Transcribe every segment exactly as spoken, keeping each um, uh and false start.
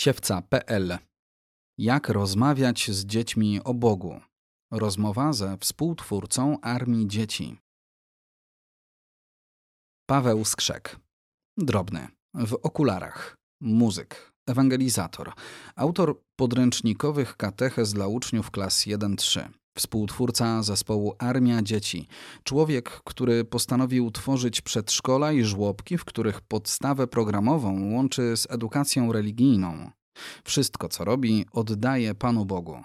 Siewca kropka pe el. Jak rozmawiać z dziećmi o Bogu? Rozmowa ze współtwórcą Armii Dzieci. Paweł Skrzek. Drobny. W okularach. Muzyk. Ewangelizator. Autor podręcznikowych katechez dla uczniów klas jeden trzy. Współtwórca zespołu Armia Dzieci. Człowiek, który postanowił tworzyć przedszkola i żłobki, w których podstawę programową łączy z edukacją religijną. Wszystko, co robi, oddaje Panu Bogu.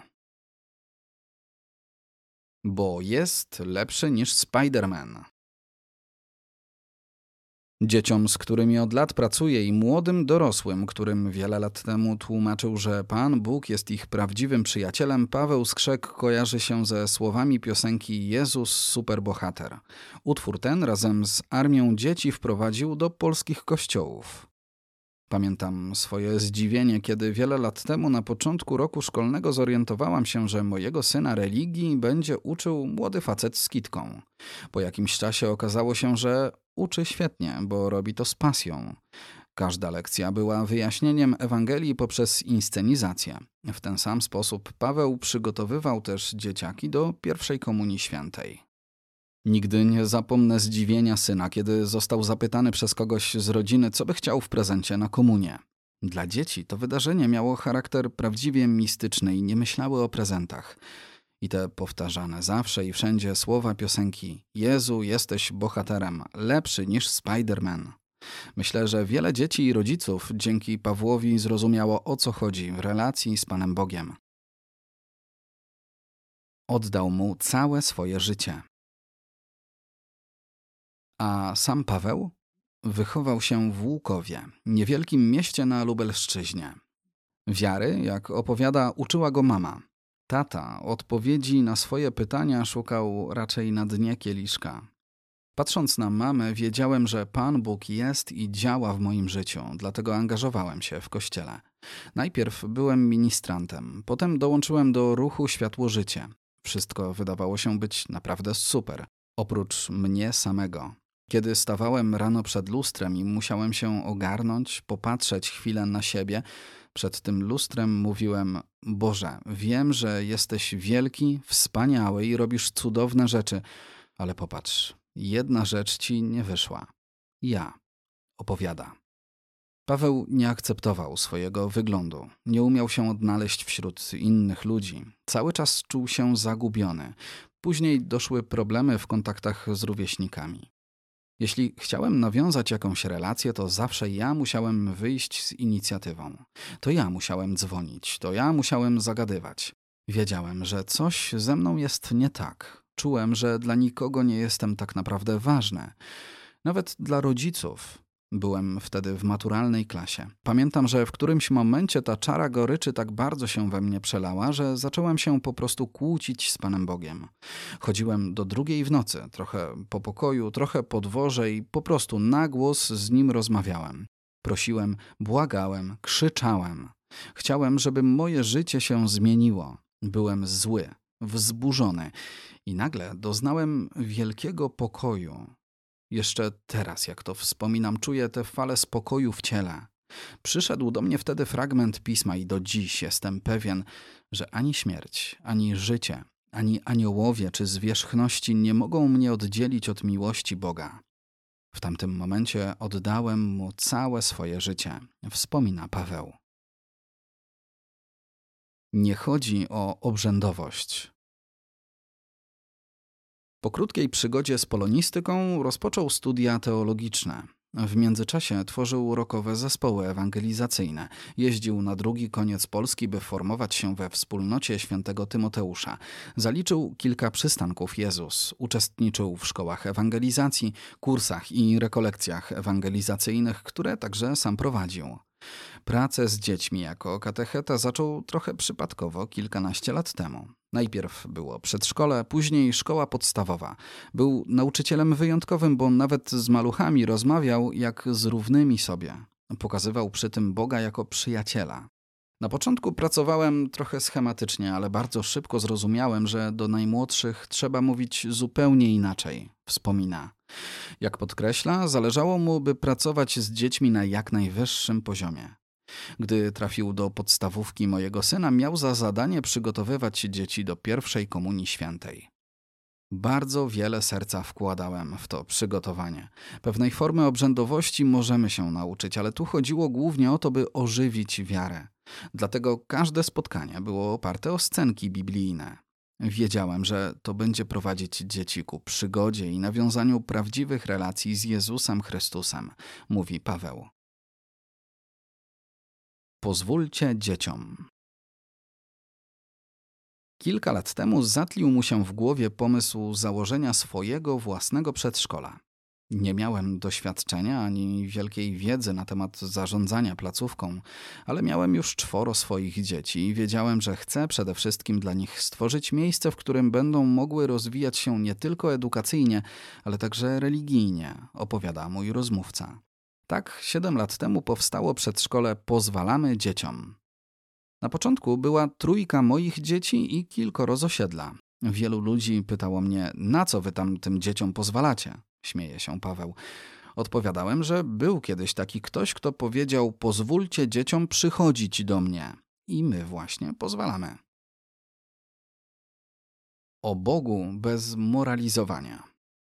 Bo jest lepszy niż Spider-Man. Dzieciom, z którymi od lat pracuję, i młodym dorosłym, którym wiele lat temu tłumaczył, że Pan Bóg jest ich prawdziwym przyjacielem, Paweł Skrzek kojarzy się ze słowami piosenki Jezus superbohater. Utwór ten razem z Armią Dzieci wprowadził do polskich kościołów. Pamiętam swoje zdziwienie, kiedy wiele lat temu na początku roku szkolnego zorientowałam się, że mojego syna religii będzie uczył młody facet z kitką. Po jakimś czasie okazało się, że uczy świetnie, bo robi to z pasją. Każda lekcja była wyjaśnieniem Ewangelii poprzez inscenizację. W ten sam sposób Paweł przygotowywał też dzieciaki do pierwszej komunii świętej. Nigdy nie zapomnę zdziwienia syna, kiedy został zapytany przez kogoś z rodziny, co by chciał w prezencie na komunię. Dla dzieci to wydarzenie miało charakter prawdziwie mistyczny i nie myślały o prezentach. I te powtarzane zawsze i wszędzie słowa piosenki Jezu, jesteś bohaterem, lepszy niż Spider-Man. Myślę, że wiele dzieci i rodziców dzięki Pawłowi zrozumiało, o co chodzi w relacji z Panem Bogiem. Oddał mu całe swoje życie. A sam Paweł wychował się w Łukowie, niewielkim mieście na Lubelszczyźnie. Wiary, jak opowiada, uczyła go mama. Tata odpowiedzi na swoje pytania szukał raczej na dnie kieliszka. Patrząc na mamę, wiedziałem, że Pan Bóg jest i działa w moim życiu, dlatego angażowałem się w kościele. Najpierw byłem ministrantem, potem dołączyłem do ruchu Światło Życie. Wszystko wydawało się być naprawdę super, oprócz mnie samego. Kiedy stawałem rano przed lustrem i musiałem się ogarnąć, popatrzeć chwilę na siebie, przed tym lustrem mówiłem: Boże, wiem, że jesteś wielki, wspaniały i robisz cudowne rzeczy, ale popatrz, jedna rzecz ci nie wyszła. Ja, opowiada. Paweł nie akceptował swojego wyglądu. Nie umiał się odnaleźć wśród innych ludzi. Cały czas czuł się zagubiony. Później doszły problemy w kontaktach z rówieśnikami. Jeśli chciałem nawiązać jakąś relację, to zawsze ja musiałem wyjść z inicjatywą. To ja musiałem dzwonić, to ja musiałem zagadywać. Wiedziałem, że coś ze mną jest nie tak. Czułem, że dla nikogo nie jestem tak naprawdę ważny. Nawet dla rodziców. Byłem wtedy w maturalnej klasie. Pamiętam, że w którymś momencie ta czara goryczy tak bardzo się we mnie przelała, że zacząłem się po prostu kłócić z Panem Bogiem. Chodziłem do drugiej w nocy, trochę po pokoju, trochę po dworze i po prostu na głos z Nim rozmawiałem. Prosiłem, błagałem, krzyczałem. Chciałem, żeby moje życie się zmieniło. Byłem zły, wzburzony i nagle doznałem wielkiego pokoju. Jeszcze teraz, jak to wspominam, czuję tę falę spokoju w ciele. Przyszedł do mnie wtedy fragment pisma i do dziś jestem pewien, że ani śmierć, ani życie, ani aniołowie czy zwierzchności nie mogą mnie oddzielić od miłości Boga. W tamtym momencie oddałem Mu całe swoje życie, wspomina Paweł. Nie chodzi o obrzędowość. Po krótkiej przygodzie z polonistyką rozpoczął studia teologiczne. W międzyczasie tworzył rockowe zespoły ewangelizacyjne. Jeździł na drugi koniec Polski, by formować się we wspólnocie świętego Tymoteusza. Zaliczył kilka przystanków Jezus. Uczestniczył w szkołach ewangelizacji, kursach i rekolekcjach ewangelizacyjnych, które także sam prowadził. Pracę z dziećmi jako katecheta zaczął trochę przypadkowo kilkanaście lat temu. Najpierw było przedszkole, później szkoła podstawowa. Był nauczycielem wyjątkowym, bo nawet z maluchami rozmawiał jak z równymi sobie. Pokazywał przy tym Boga jako przyjaciela. Na początku pracowałem trochę schematycznie, ale bardzo szybko zrozumiałem, że do najmłodszych trzeba mówić zupełnie inaczej, wspomina. Jak podkreśla, zależało mu, by pracować z dziećmi na jak najwyższym poziomie. Gdy trafił do podstawówki mojego syna, miał za zadanie przygotowywać dzieci do pierwszej komunii świętej. Bardzo wiele serca wkładałem w to przygotowanie. Pewnej formy obrzędowości możemy się nauczyć, ale tu chodziło głównie o to, by ożywić wiarę. Dlatego każde spotkanie było oparte o scenki biblijne. Wiedziałem, że to będzie prowadzić dzieci ku przygodzie i nawiązaniu prawdziwych relacji z Jezusem Chrystusem, mówi Paweł. Pozwólcie dzieciom. Kilka lat temu zatlił mu się w głowie pomysł założenia swojego własnego przedszkola. Nie miałem doświadczenia ani wielkiej wiedzy na temat zarządzania placówką, ale miałem już czworo swoich dzieci i wiedziałem, że chcę przede wszystkim dla nich stworzyć miejsce, w którym będą mogły rozwijać się nie tylko edukacyjnie, ale także religijnie, opowiada mój rozmówca. Tak, siedem lat temu powstało przedszkole Pozwalamy dzieciom. Na początku była trójka moich dzieci i kilkoro z osiedla. Wielu ludzi pytało mnie, na co wy tam tym dzieciom pozwalacie? Śmieje się Paweł. Odpowiadałem, że był kiedyś taki ktoś, kto powiedział, pozwólcie dzieciom przychodzić do mnie. I my właśnie pozwalamy. O Bogu bez moralizowania.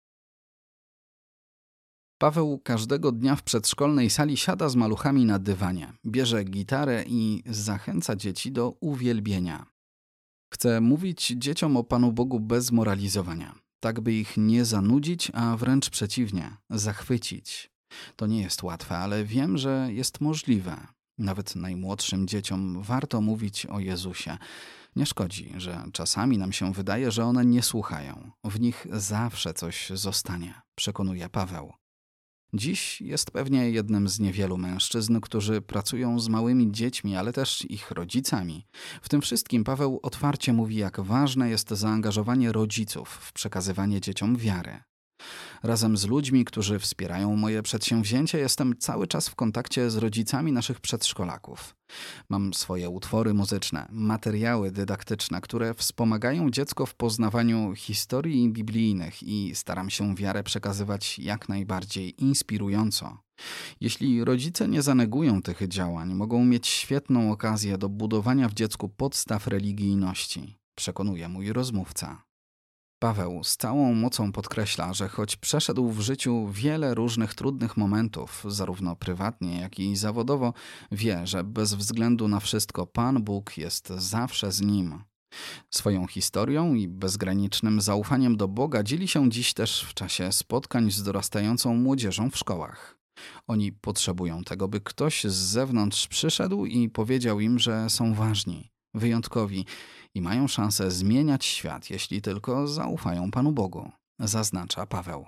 Paweł każdego dnia w przedszkolnej sali siada z maluchami na dywanie, bierze gitarę i zachęca dzieci do uwielbienia. Chce mówić dzieciom o Panu Bogu bez moralizowania, tak by ich nie zanudzić, a wręcz przeciwnie, zachwycić. To nie jest łatwe, ale wiem, że jest możliwe. Nawet najmłodszym dzieciom warto mówić o Jezusie. Nie szkodzi, że czasami nam się wydaje, że one nie słuchają. W nich zawsze coś zostanie, przekonuje Paweł. Dziś jest pewnie jednym z niewielu mężczyzn, którzy pracują z małymi dziećmi, ale też ich rodzicami. W tym wszystkim Paweł otwarcie mówi, jak ważne jest zaangażowanie rodziców w przekazywanie dzieciom wiary. Razem z ludźmi, którzy wspierają moje przedsięwzięcie, jestem cały czas w kontakcie z rodzicami naszych przedszkolaków. Mam swoje utwory muzyczne, materiały dydaktyczne, które wspomagają dziecko w poznawaniu historii biblijnych i staram się wiarę przekazywać jak najbardziej inspirująco. Jeśli rodzice nie zanegują tych działań, mogą mieć świetną okazję do budowania w dziecku podstaw religijności, przekonuje mój rozmówca. Paweł z całą mocą podkreśla, że choć przeszedł w życiu wiele różnych trudnych momentów, zarówno prywatnie, jak i zawodowo, wie, że bez względu na wszystko Pan Bóg jest zawsze z nim. Swoją historią i bezgranicznym zaufaniem do Boga dzieli się dziś też w czasie spotkań z dorastającą młodzieżą w szkołach. Oni potrzebują tego, by ktoś z zewnątrz przyszedł i powiedział im, że są ważni, wyjątkowi i mają szansę zmieniać świat, jeśli tylko zaufają Panu Bogu, zaznacza Paweł.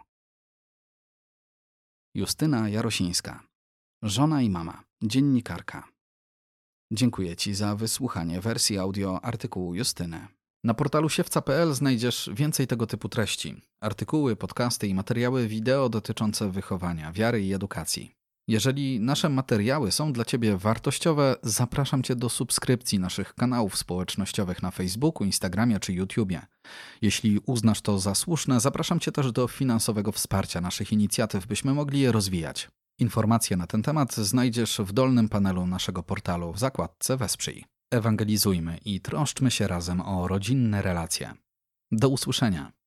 Justyna Jarosińska, żona i mama, dziennikarka. Dziękuję Ci za wysłuchanie wersji audio artykułu Justyny. Na portalu siewca kropka p l znajdziesz więcej tego typu treści, artykuły, podcasty i materiały wideo dotyczące wychowania, wiary i edukacji. Jeżeli nasze materiały są dla Ciebie wartościowe, zapraszam Cię do subskrypcji naszych kanałów społecznościowych na Facebooku, Instagramie czy YouTubie. Jeśli uznasz to za słuszne, zapraszam Cię też do finansowego wsparcia naszych inicjatyw, byśmy mogli je rozwijać. Informacje na ten temat znajdziesz w dolnym panelu naszego portalu w zakładce Wesprzyj. Ewangelizujmy i troszczmy się razem o rodzinne relacje. Do usłyszenia.